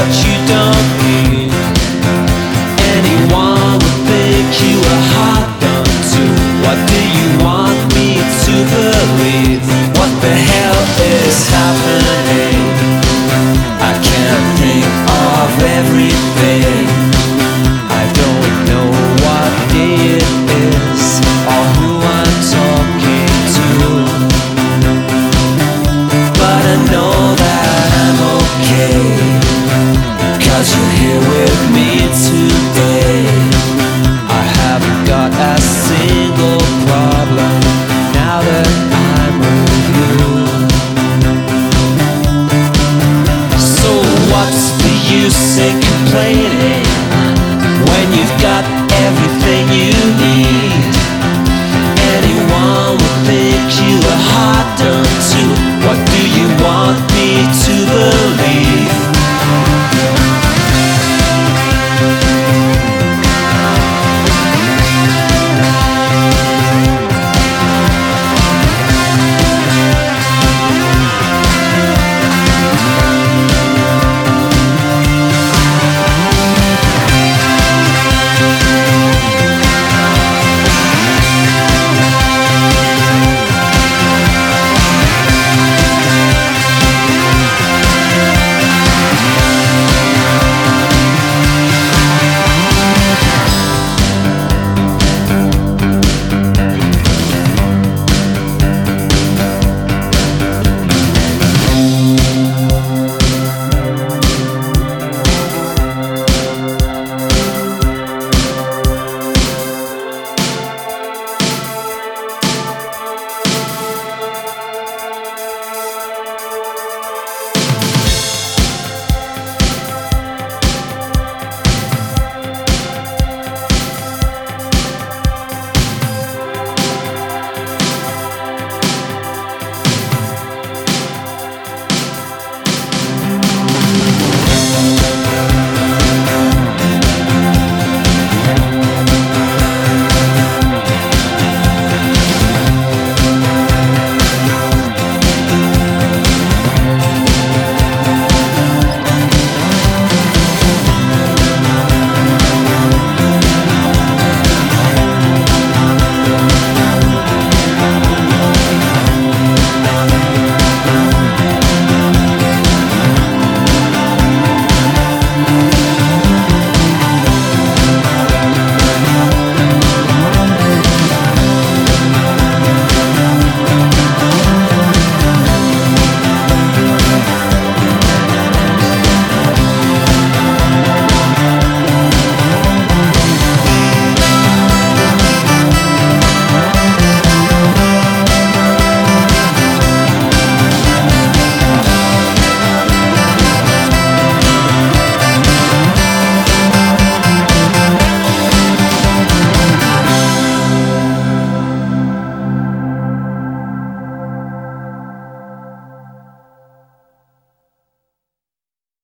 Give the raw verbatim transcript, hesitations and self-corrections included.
what you don't need. Anyone would think you were hard done to. What do you want me to believe? What the hell is happening? I can't think of everything. I don't know what day it is or who I'm talking to, but I know that I'm okay, 'cause you're here with me today. I haven't got a single problem now that I'm with you. So what's the use in complaining when you've got everything you need? Anyone would think you were hard done to. What do you want me to believe?